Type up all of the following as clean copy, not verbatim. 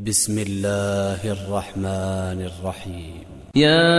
بسم الله الرحمن الرحيم. يا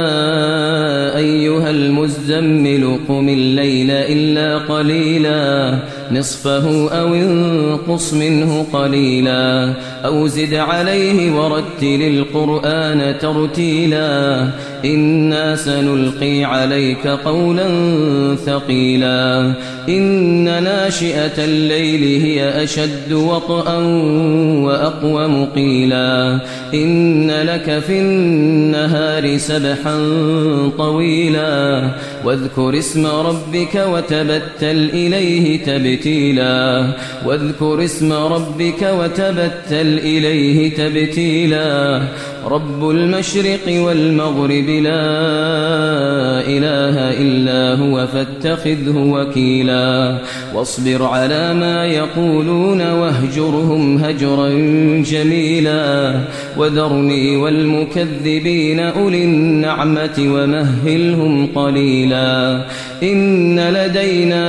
أيها المزمل قم الليل إلا قليلا نصفه أو انقص منه قليلا أو زد عليه ورتل القرآن ترتيلا إنا سنلقي عليك قولا ثقيلا إن ناشئة الليل هي أشد وطئا وأقوم قيلا إن لك في النهار سبحا طويلا واذكر اسم ربك وتبتل إليه تبتيلا واذكر اسم ربك وتبتل إليه تبتيلا رب المشرق والمغرب لا إله إلا هو فاتخذه وكيلا واصبر على ما يقولون واهجرهم هجرا جميلا وذرني والمكذبين أولي النعمة ومهلهم قليلا إن لدينا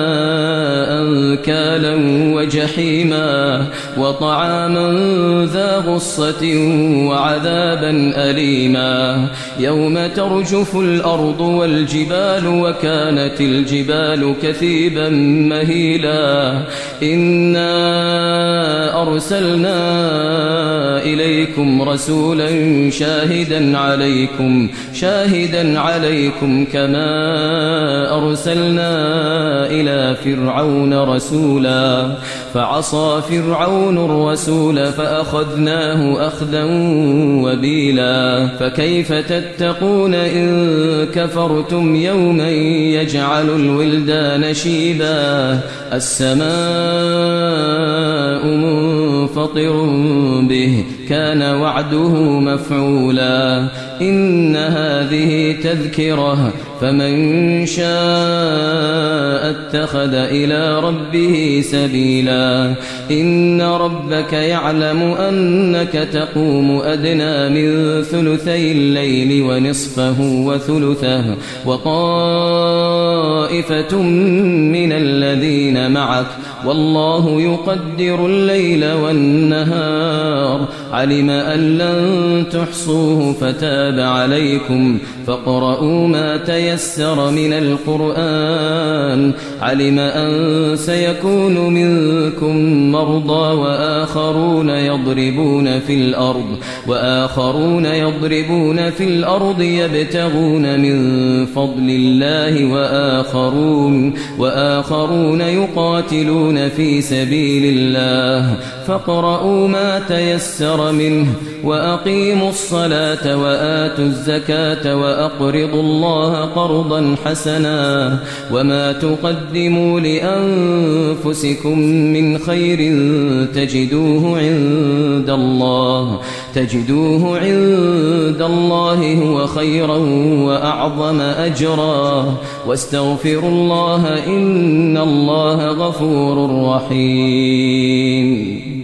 أنكالا وجحيما وطعاما ذا غصة وعذابا أليما يوم ترجف الأرض والجبال وكانت الجبال كثيبا مهيلا إنا أرسلنا إليكم رسولا شاهدا عليكم كما أرسلنا إلى فرعون رسولا فعصى فرعون الرسول فأخذناه أخذا وبيلا فكيف تتقون إن كفرتم يوما يجعل الولدان شيبا السماء منفطر به كان وعده مفعولا إن هذه تذكرة فمن شاء اتخذ إلى ربه سبيلا إن ربك يعلم أنك تقوم أدنى من ثلثي الليل ونصفه وثلثه وطائفة من الذين معك والله يقدر الليل والنهار علم أن لن تحصوه فتاب عليكم فاقرؤوا ما تيسر من القرآن علم أن سيكون منكم مرضى وآخرون يضربون في الأرض يبتغون من فضل الله وآخرون يقاتلون في سبيل الله فاقرؤوا ما تيسر منه وأقيموا الصلاة وآتوا الزكاة وأقرضوا الله قرضا حسنا وما تقدموا لأنفسكم من خير تجدوه عند الله هو خيرا وأعظم أجرا واستغفروا الله إن الله غفور رحيم.